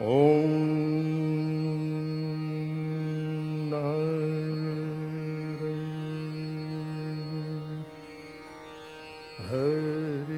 ॐ हरि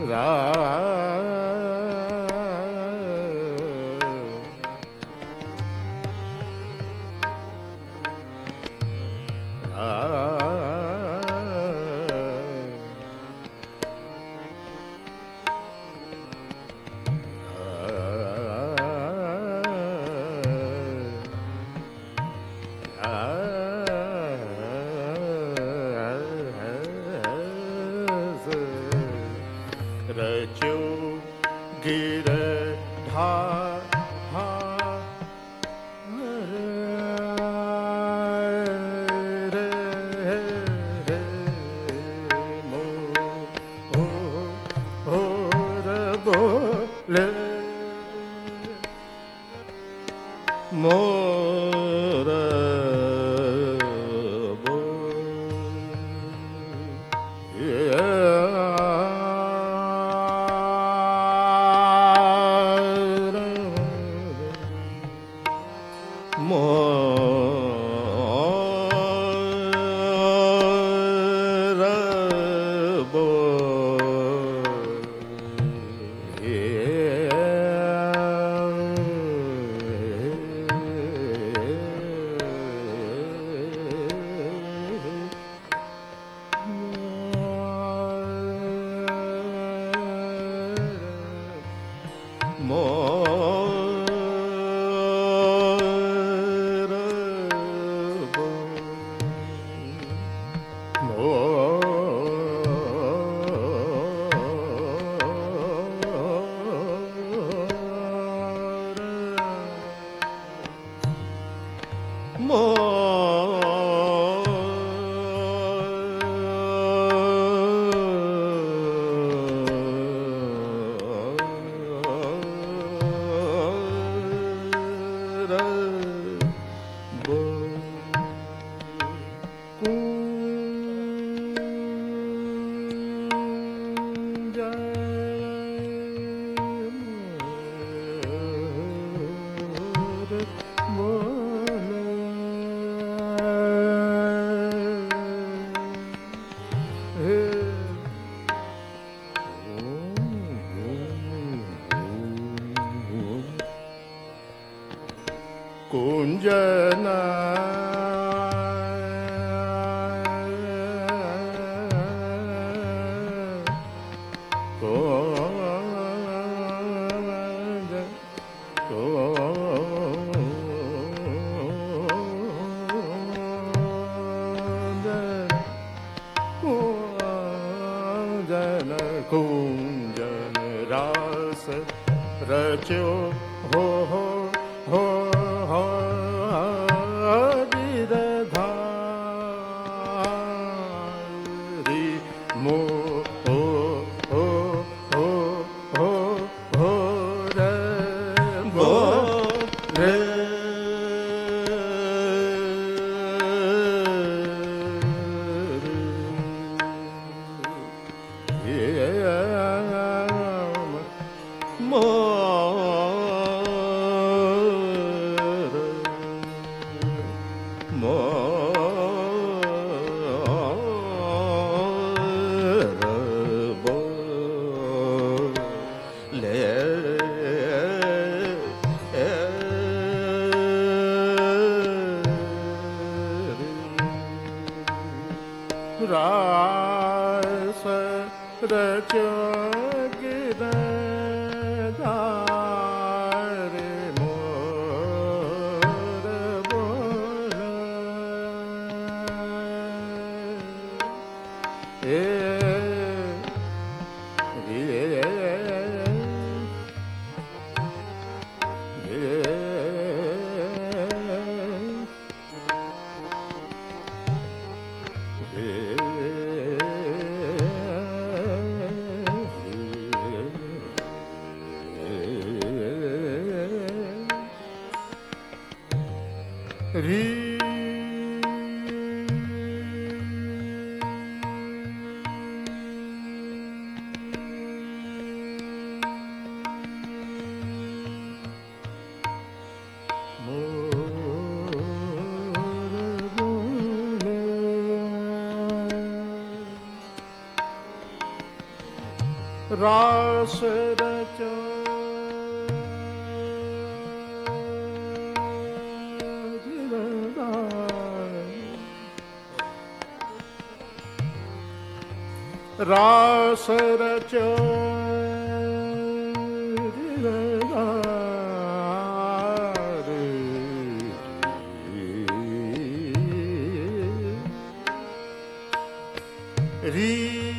रचो गिरधार मोर कुंजना कुंजन रास रचो हो गिरधारी मो रे रास रचो गिरधारी मोर बोला रास रचो रास रचो री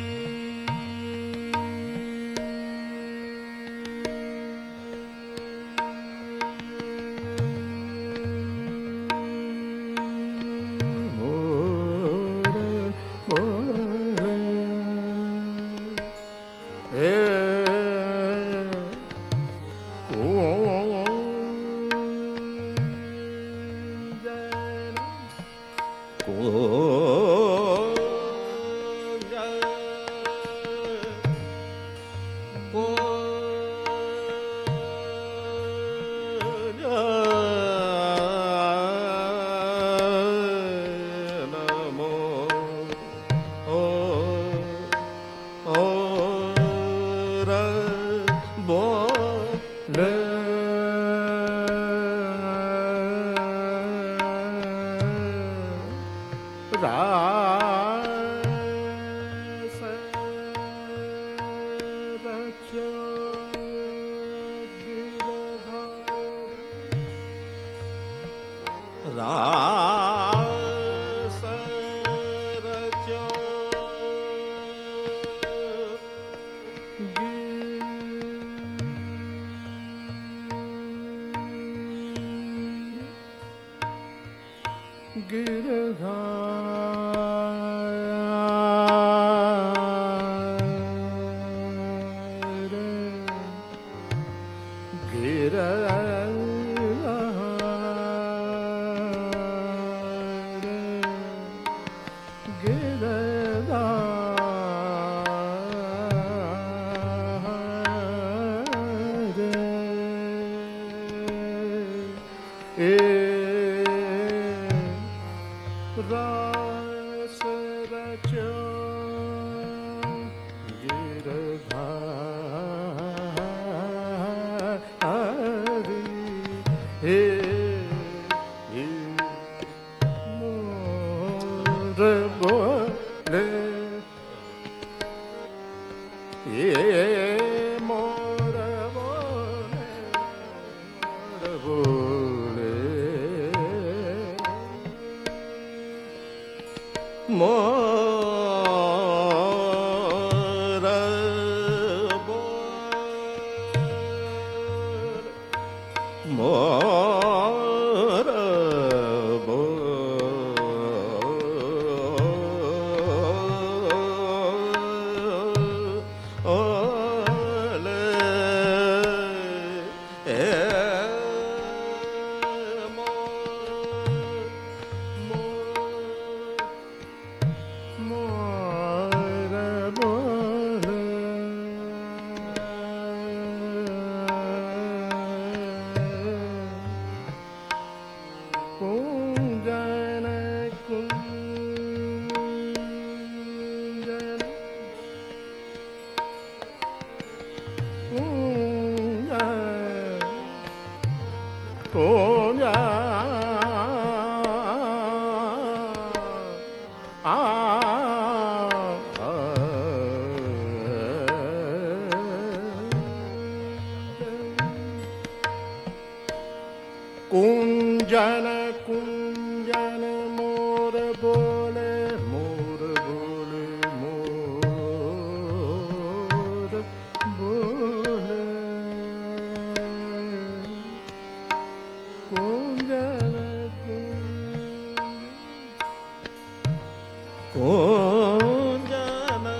कुंजन कुंजन मोर बोले मोर बोले मोर बोले कुंजन कुंजन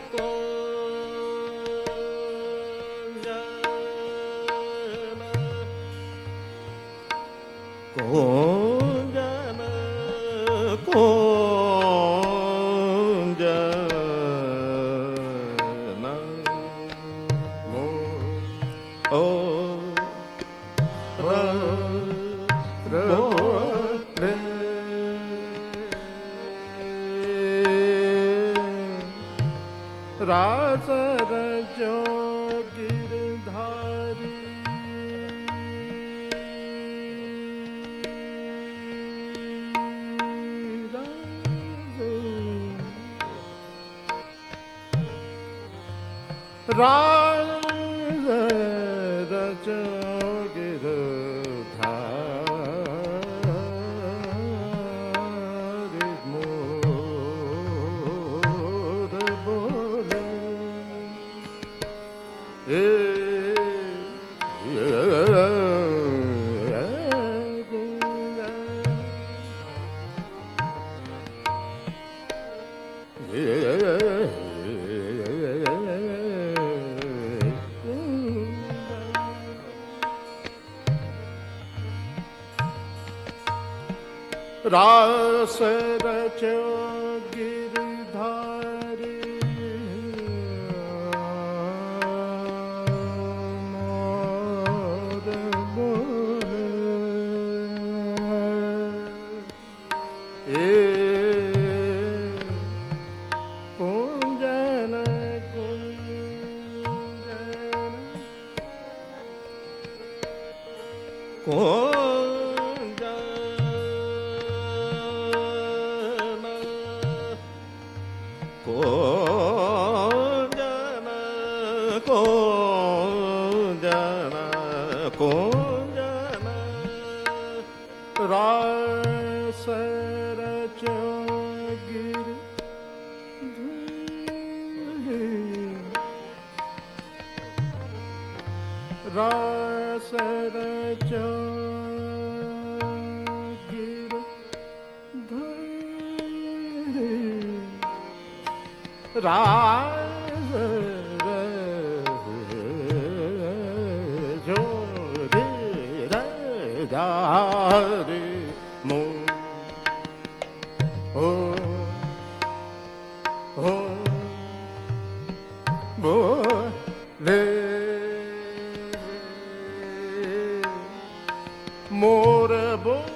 कुंजन कुंजन ओ रास रचो गिरधारी रास रचो गिरधारी मोर बोले रास रचो गिरधारी मोर बोले कुंजन कुंजन रास रचो गिरधारी रास रचो गिरधारी रास रचो गिरधारी मोर बोले मोर बोले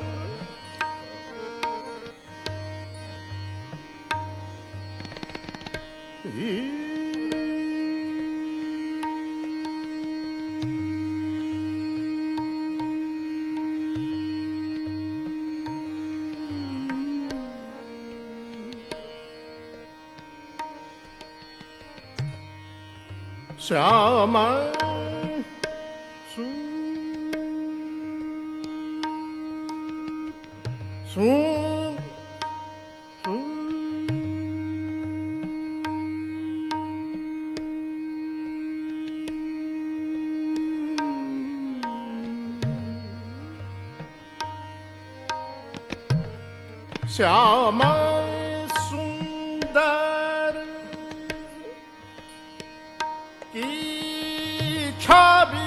श्यामा श्यामा सुंदर की छवि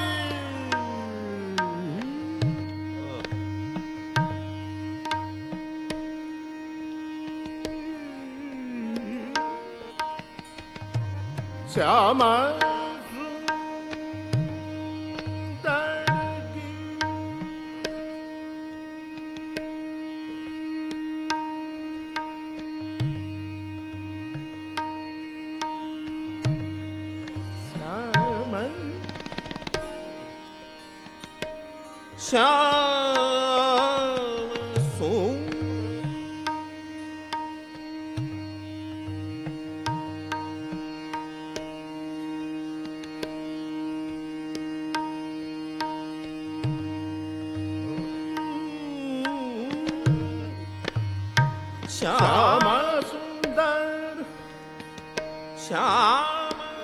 श्यामा श्याम श्याम सुंदर श्याम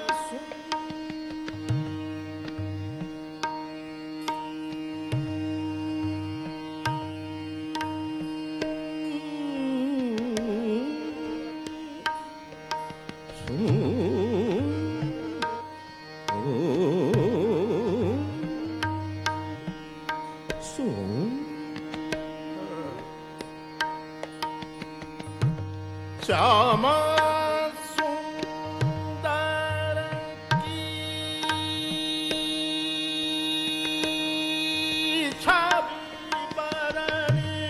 श्यामा सुंदर की छवि बरनी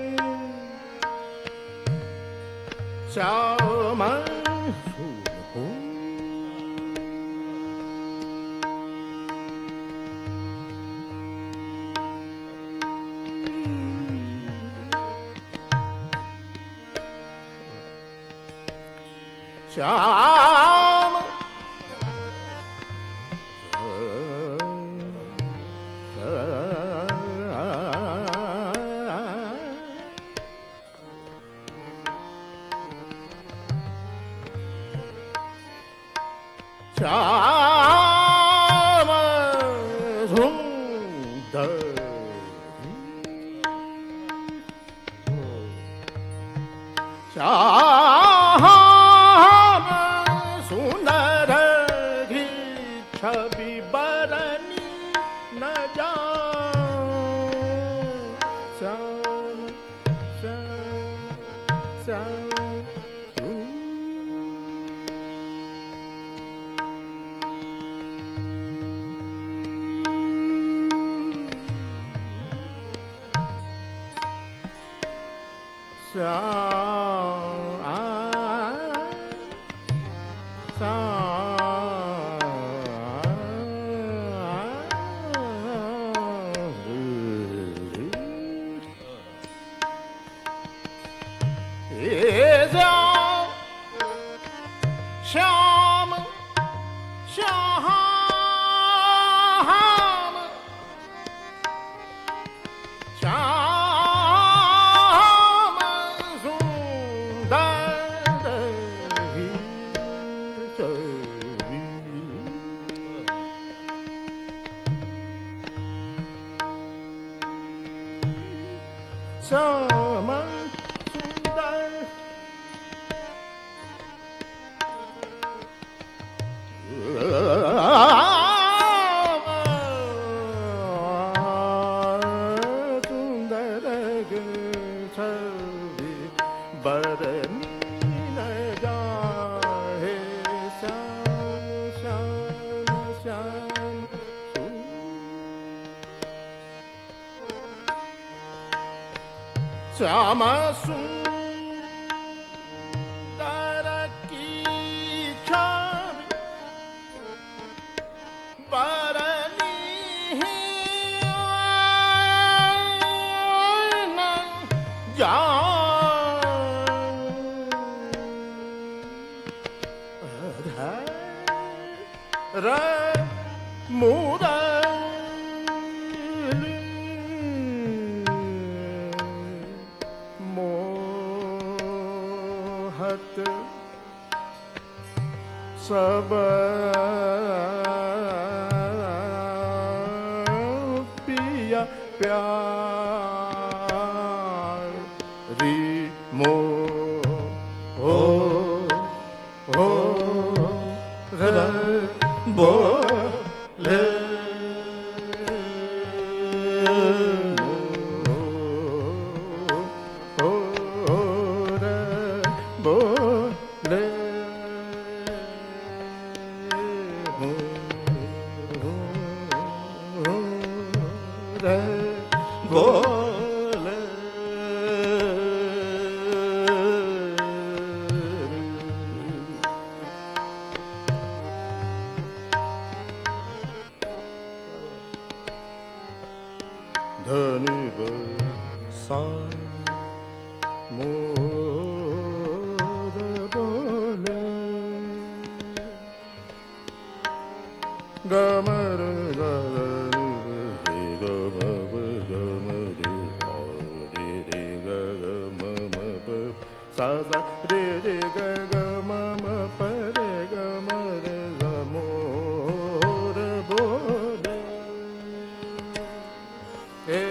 श्यामा श्याम श्याम सुंदर श्याम सुंदर की छवि बरनी न जाऊं श्याम श्याम श्याम श्याम श्याम श्याम सुंदर ही छवि श्याम सुंदर छवि बरनी न जाए श्याम श्याम श्याम श्याम सुंदर की छवि बरनी न मुरली मोहत सब पिया प्यारी मो हो बोले बोले बोले धनी सा मोर बोले गमर सा सा रे रे ग ग म म प रे ग म रे ग मोर बोले ए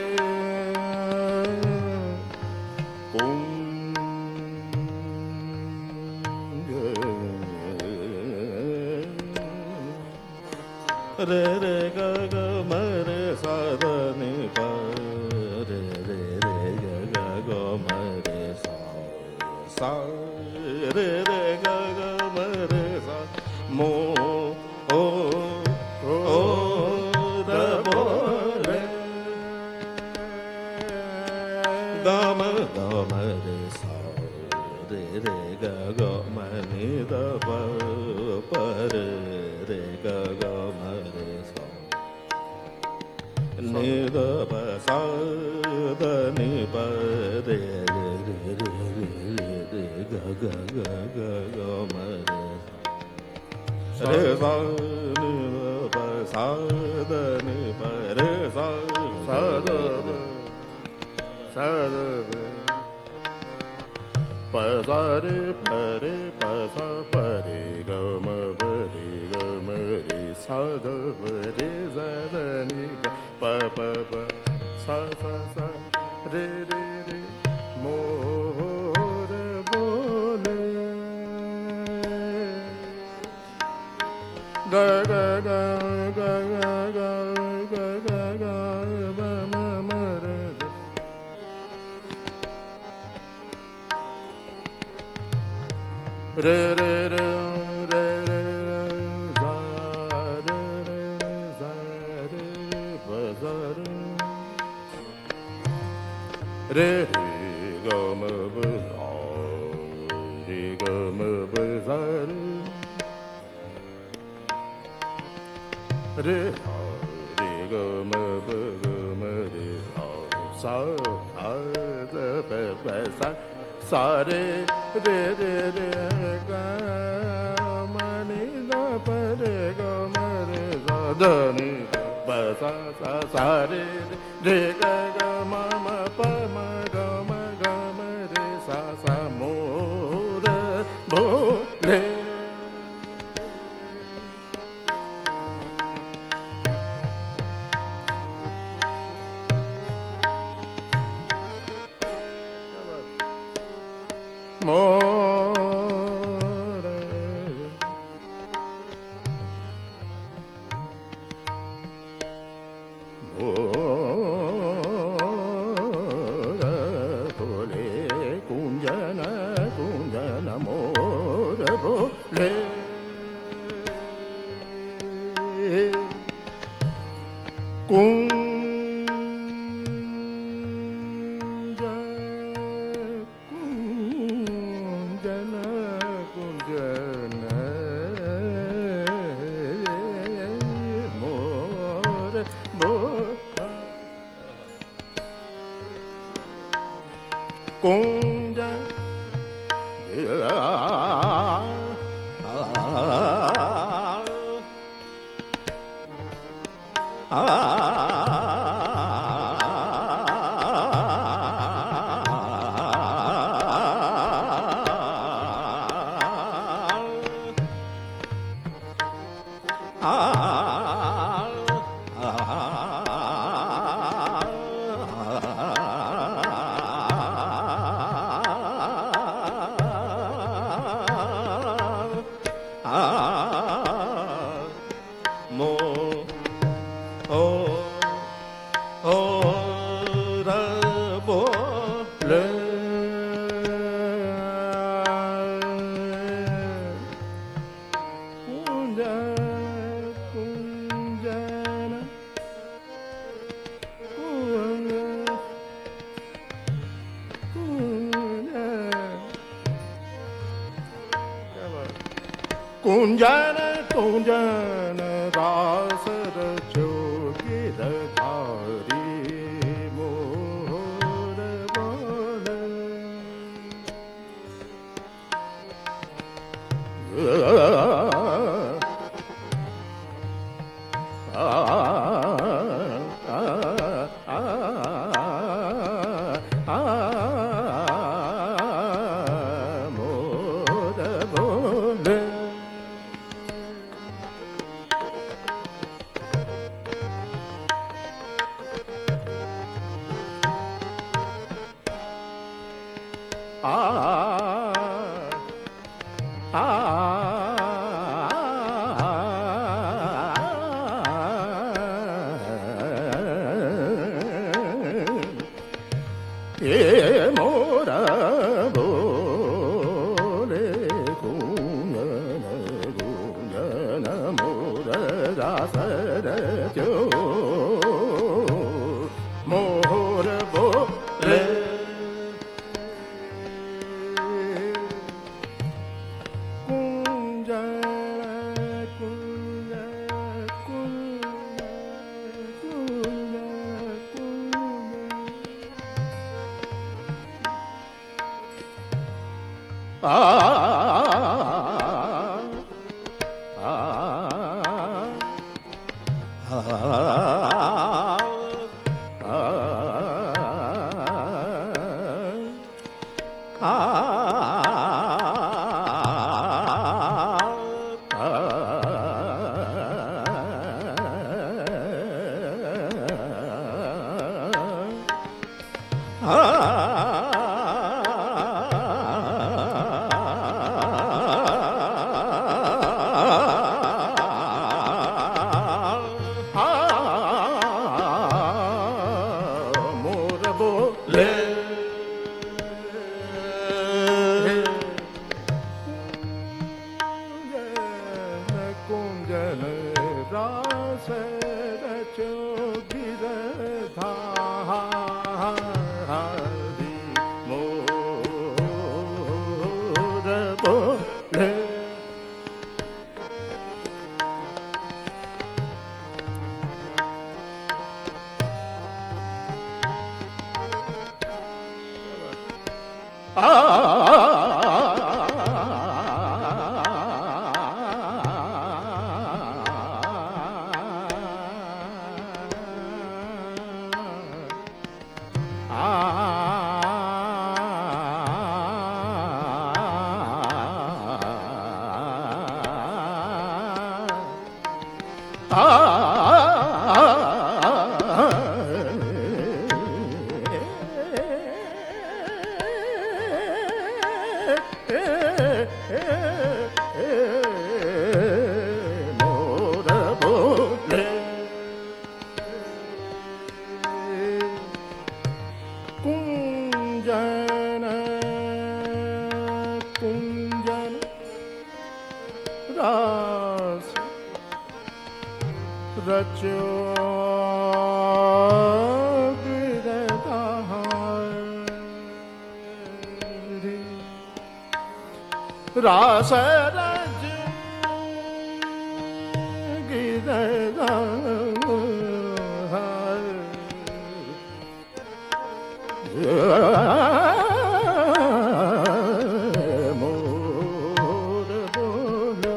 रे रे ग ग म रे सा ध नि प रे रे रे ग ग ग म रे सा सा रे रे ग ग म रे सा मो ओ द बोले द म रे सा रे रे ग ग म नि द प प रे रे ग ग म रे सा नि द प सा द नि प रे रे रे रे रे रे ग ग ग ग ग म रे re sa ni pa sa da ni pa re sa sa da sa da pa sa re pa sa pa re ga ma re sa da re sa da ni pa sa sa sa re मोर बोले ग ग ग ग ग ग ग ग म म म र रे रे रे रे रे za रे रे za रे प za रे ga ma ba re ga ma ba za re ga ma ba re sa da pa sa re ga ma ni da pa re ga ma re sa da ni pa sa re ga ga ma pa ma ga ma re sa mo re bo le mo re बोले कुंजन कुंजन मोर बोले कुंजन कुंजन मोर कुंजन कुंजन कुंजन दास जोगी धारी मोर बोले मोरा बोले कुंजन कुंजन मोर दास जो मोर बोले आ रास रज गिरगा मोर बोल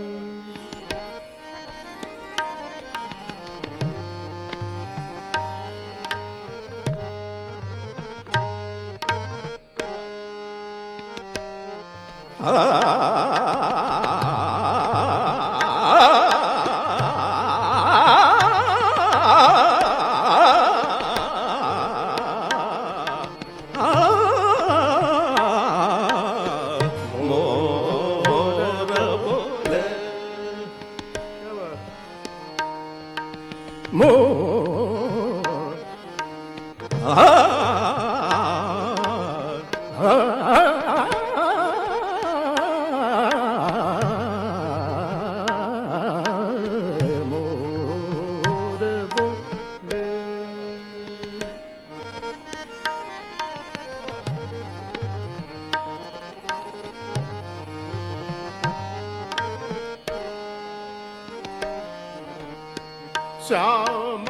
श्याम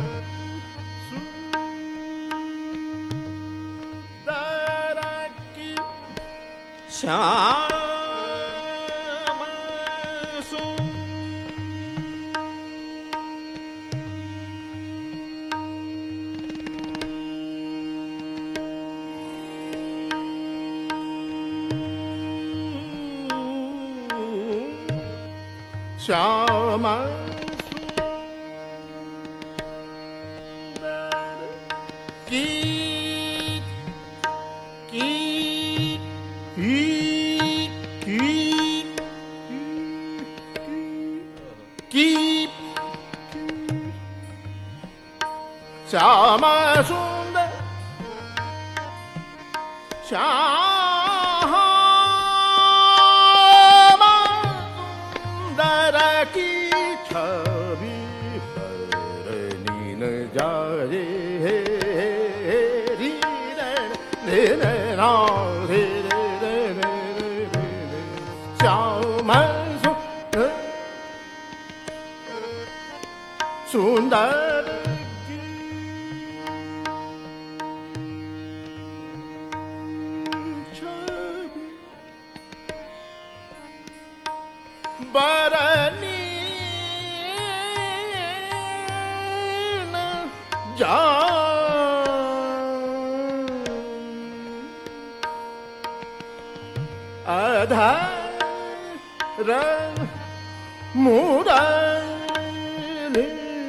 सुंदर की श्याम श्याम श्याम सुंदर श्याम सुंदर की छवि पर नीन जाए श्याम सुंदर बरनी जा आधार मुरारी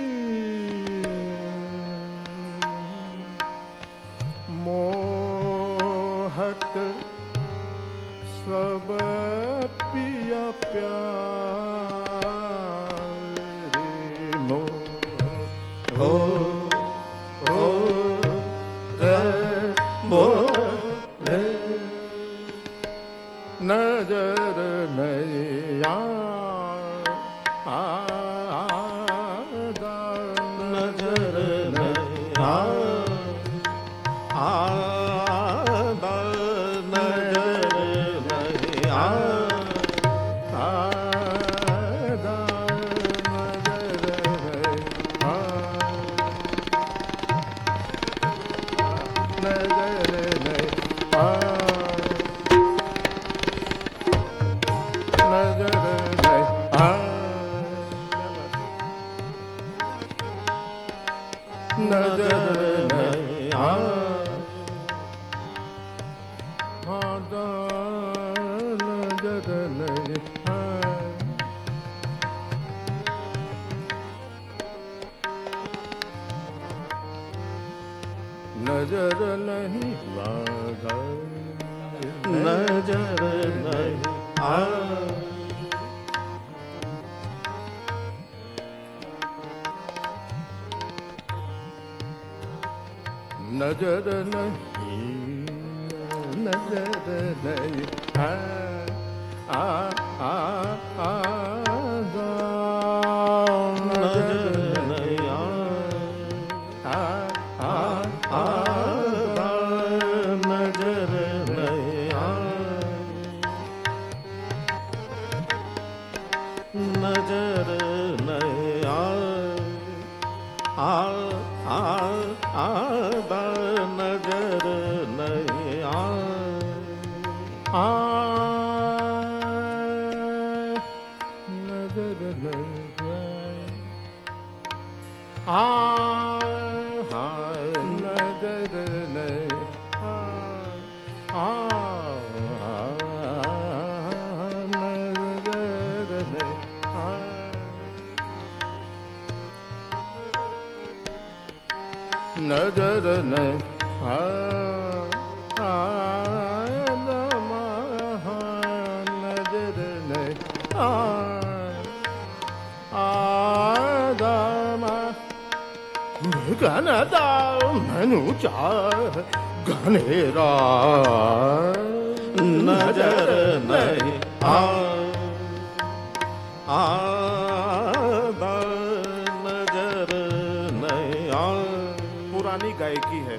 मोहक सब पिया प्यारे मोह नजर नहीं आदा नजर नहीं आदा नजर नहीं आदा नजर नहीं आदा नजर नहीं नजर नहीं आदा नजर नहीं नजर नहीं नजर नहीं नजर नहीं नजर नहीं नजर नहीं आदा नजर नहीं नजर नहीं नजर नहीं नजर नहीं नजर नहीं गनदा मनु चाह गनेरा नजर नहीं नजर नहीं पुरानी गायकी है।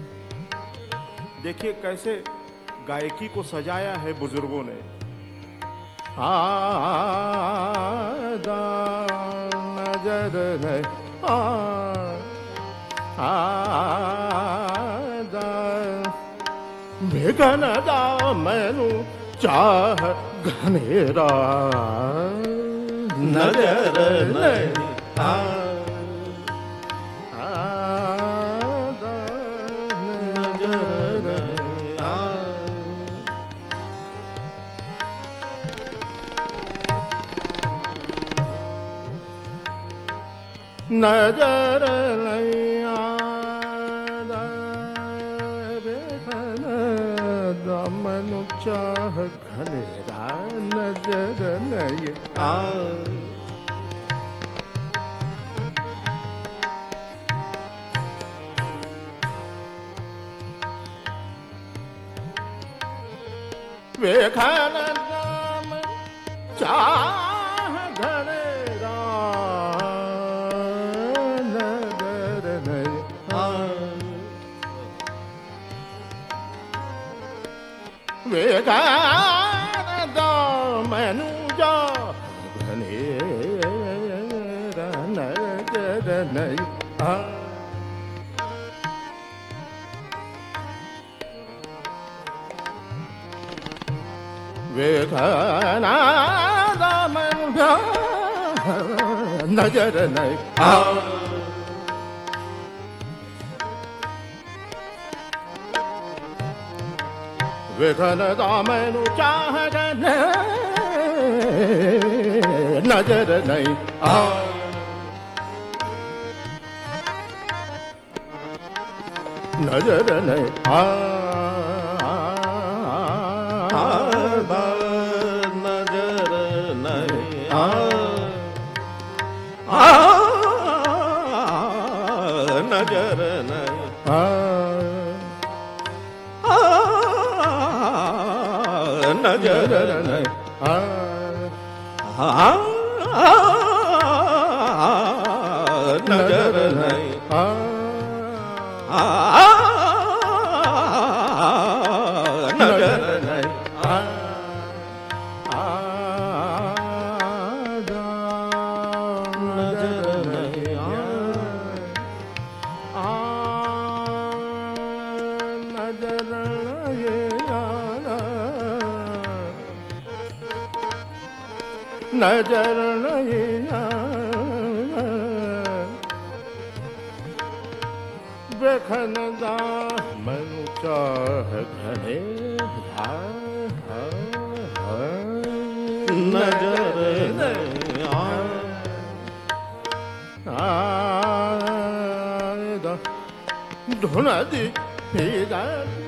देखिए कैसे गायकी को सजाया है बुजुर्गों ने। आदा नजर नहीं आदा बेगनदा मैनू चाह घनेरा नजर नहीं नजर नहीं आदा बेगनदा मनु चाह घनेरा नजर नहीं बेगनदा मनु चाह घनेरा वेगानदा मनु चाह घनेरा नजर नहीं वेगानदा मनु चाह नजर नहीं विघन दामनु चाहत नजर नहीं नजर नहीं नजर नहीं नजर नहीं नजर नहीं नजर नहीं नजर नहीं नजर नहीं बेखनदा मनु चाह घने नजर नहीं धुन दी फिरा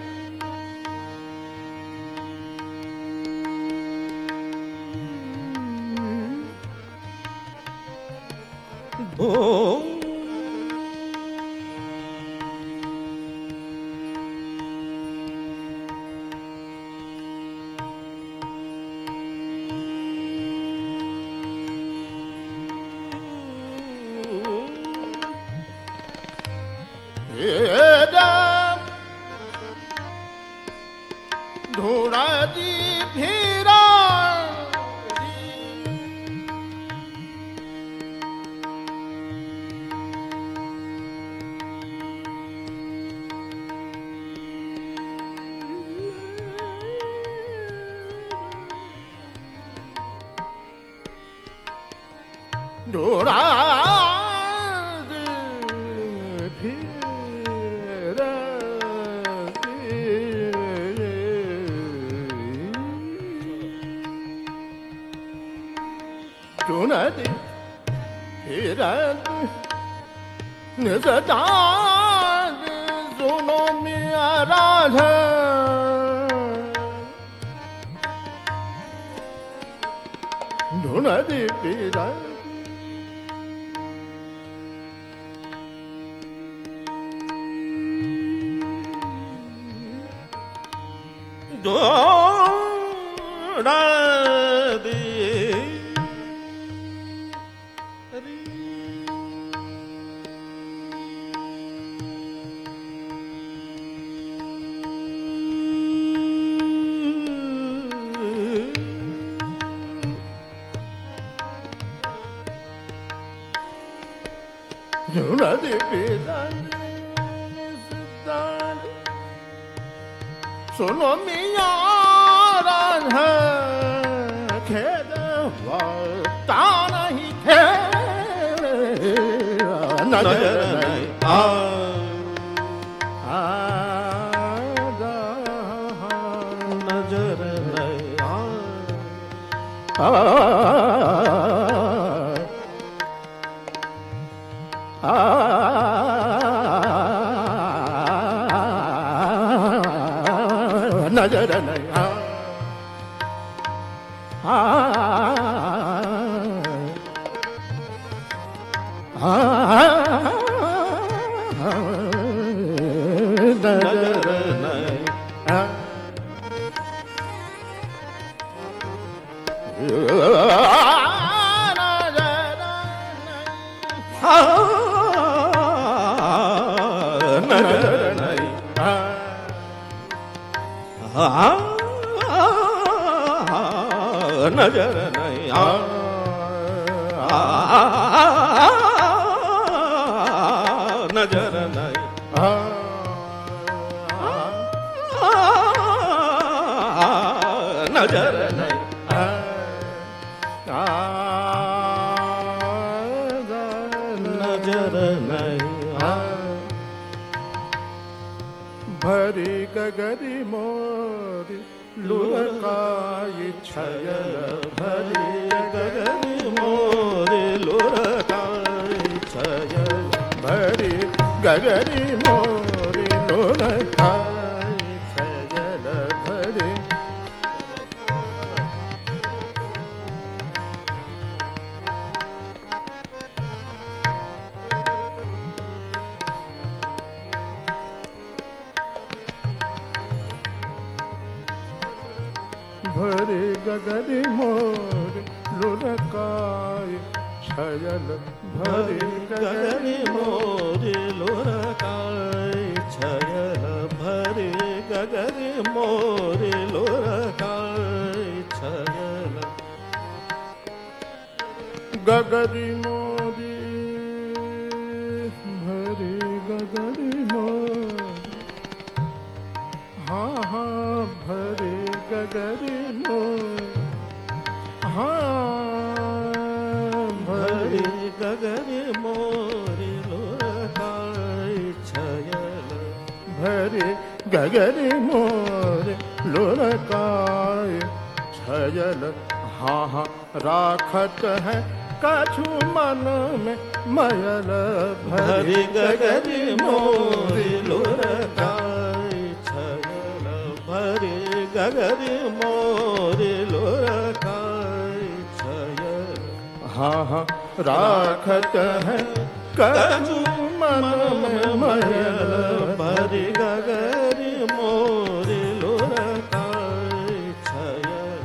धूड़ा दी फिरा धूड़ा चुनदी हिरन निजदान सुनो मिया राधा धुनदी पीरा दी नदी सुनो मिया राधा खेद वाता नहीं खे नजर नहीं नजर नहीं नजर नहीं नजर नहीं नजर नहीं नजर नहीं नजर नहीं भरी गगरी मोरी लुरकाई छयल भरे गगन मोरे लुरकाई छयल भरे गगन मोरे लुरकाई छयल भरे भरे गगन मोरे लुरकाई छयल भरे गगन मोरे लुरकाई छयल भरे गगन मोरे लुरकाई छयल गगन मोरे भरे गगन मोरे हाँ हाँ भरे गगन मोरे हाँ भरे भरे गगन मोरे लुरकाई छयल भरे गगन मोरे लुरकाय छयल हाँ हाँ राखत है कछु मन में मयल भरे गगन मोरे लुरकाई छयल भरे गगन मोरे लुरकाई छयल हाँ हाँ राखत है कछु मन में मयल भरे गगन मोरे लुरकाई छयल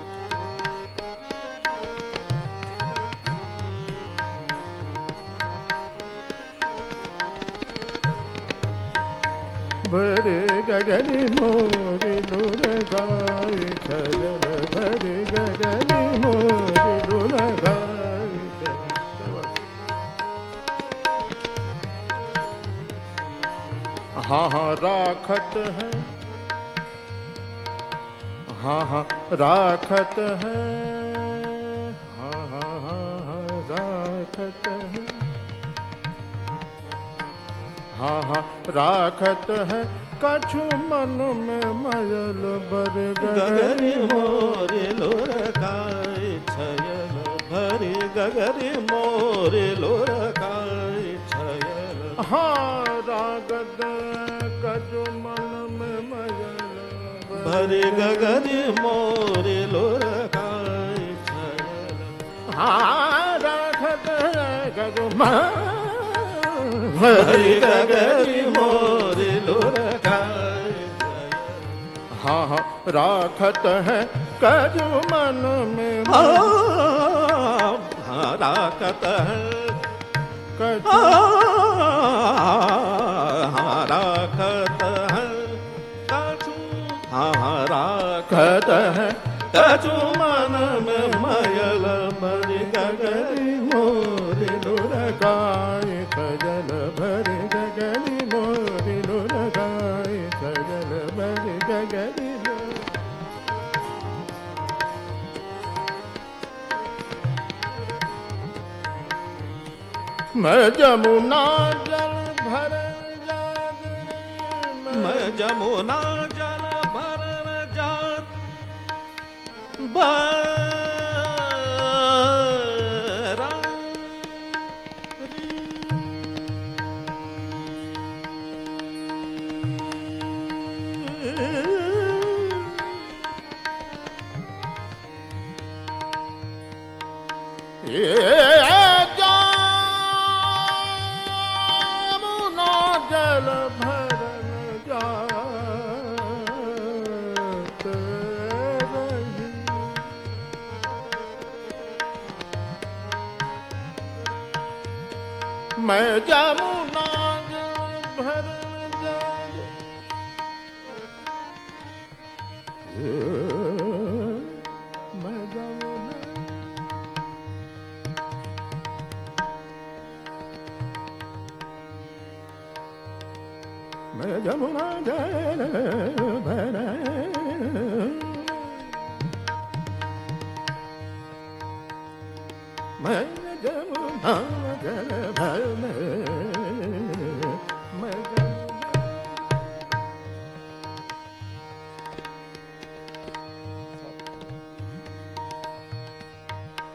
भरे गगन मोरे लुरकाय छयल भरे गगन मोरे लुरकाय हाँ हाँ राखत है हाँ हाँ राखत है हाँ हाँ हाँ हाँ राखत है हाँ हाँ राखत है कछु मन में मयल बर गगन मोरे लुरकाई छयल भरे गगन मोरे लुरकाई छयल हाँ रागत कछु मन में मयल भरे गगन मोरे लुरकाई छयल हाँ राखत है कछु भरे गगन मोरे लुरकाई हाँ हाँ राखत है कछु मन में राखत है कछु राखत है कछु राखत है कछु मन में मयल भरे गगन मोरे लुरकाय छयल भरे गगन मोरे लुरकाय छयल भरे गगन मैं जमुना जल भर जात मैं जमुना जल भर जात बरा जमुना जल भर जात रही मैं जमुना जल भर जात मैं जमुना मैं जमुना जल भर मैं जमुना जल भर मैं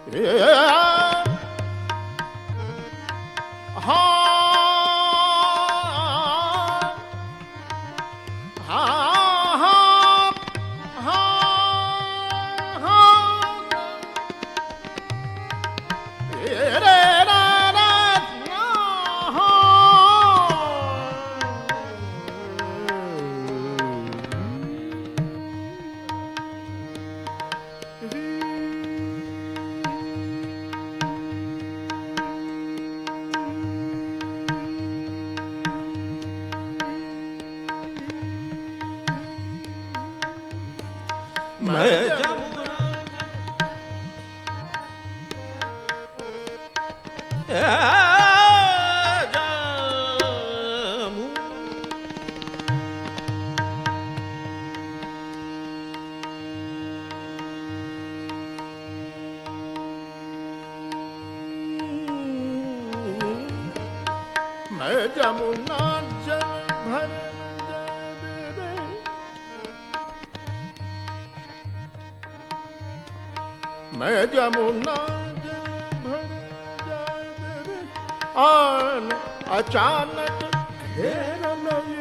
जमुना जल भर रे, मैं जमुना जल भर रे, आन अचानक घेर लई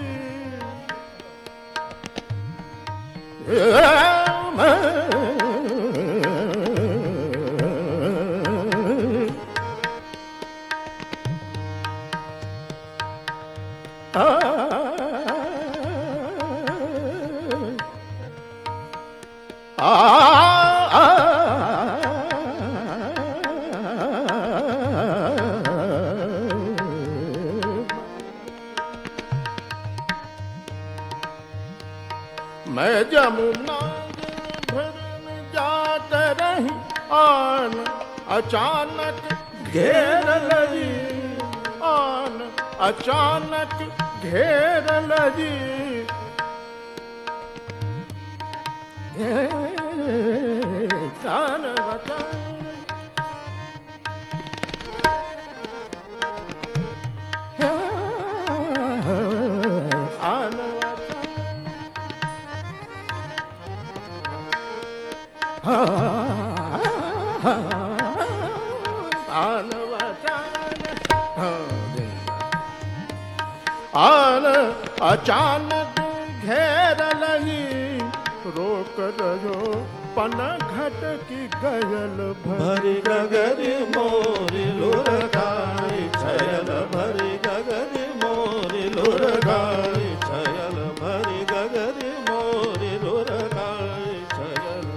मैं जमुना भर में जात रही आन अचानक घेर लगी आन अचानक घेर लगी कान बता आन अचानक घेर लगी रोक रहो पन घट की गयल भरी गगरी मोरी लुरगाई छयल भरी गगरी मोरी लुरगाई छयल भरी गगरी मोरी लुरगाई छयल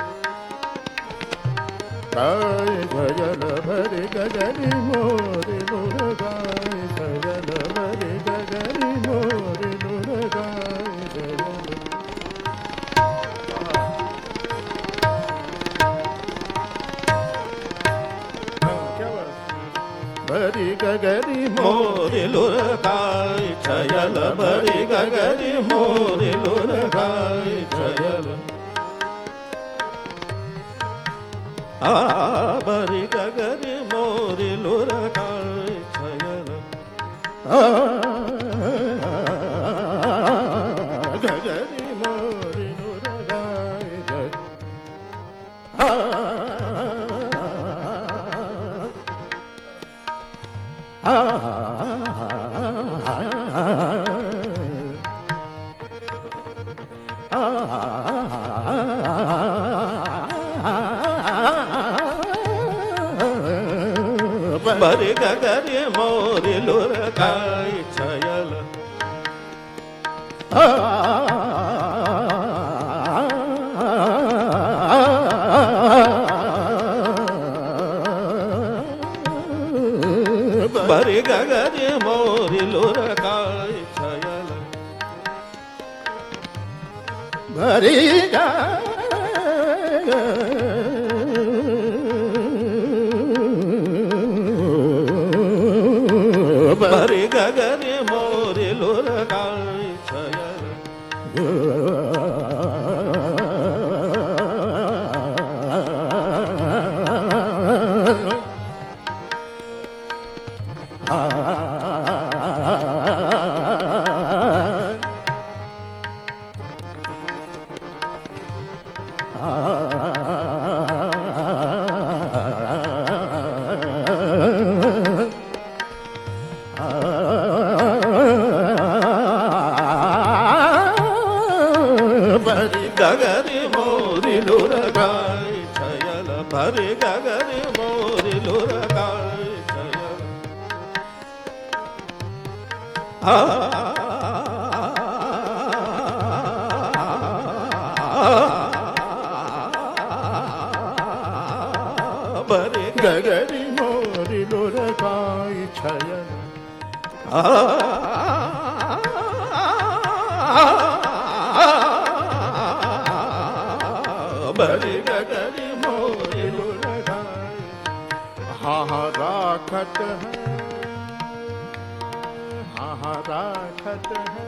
छयल भरी गगरी मोरी लुरगाई छयल भरी गगरी मोरी लुरगाई छयल भरी गगरी मोरी लुरगाई छयल भरी गगरी मोरी लुरगाई छयल भरी गगरी मोरी लुरगाई छयल गगरी मोरी लुरगाई भरी गगरी मोरी लुरगाई छयल भरी गगरी मोरी लुरगाई छयल भरी भरी गगरी मोरी लुरगाई छयल गगरि मोरि लुरगाय छयल भरि गगरि मोरि लुरगाय छयल भरि गगरि मोरि लुरगाय छयल भरि गगरि मोरि लुरगाय हाँ राखत है हाँ राखत है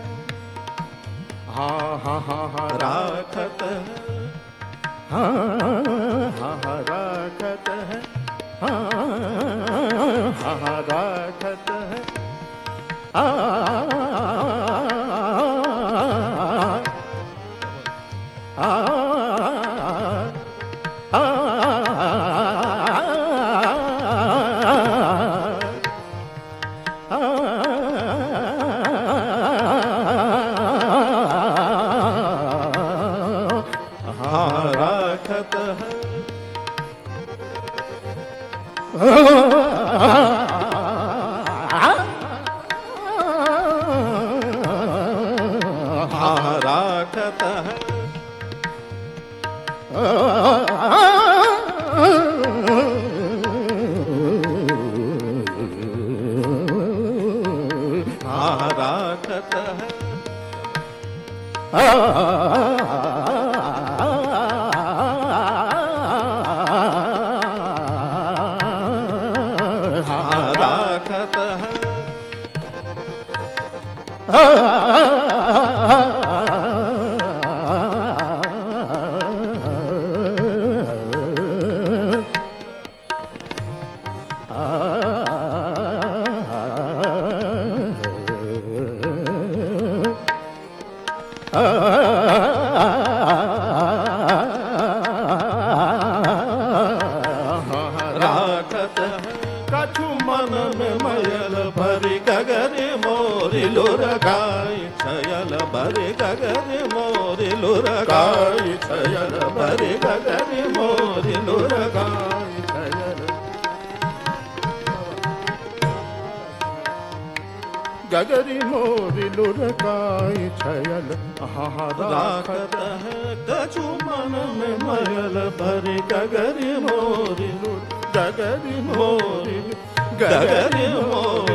हाँ राखत हाँ राखत है हाँ राखत है राखत राखत राखत राखत राखत कछु मन में मयल भरि गगरि मोरि लुरगाय छयल भरि गगरि मोरि लुरगाय छयल भरि गगरि मोरि लुरगाय छयल गगरि मोरि लुरगाय छयल राखत है कछु मन में मयल भरि गगरि मोरि गगरि मोरि गगरि मोरि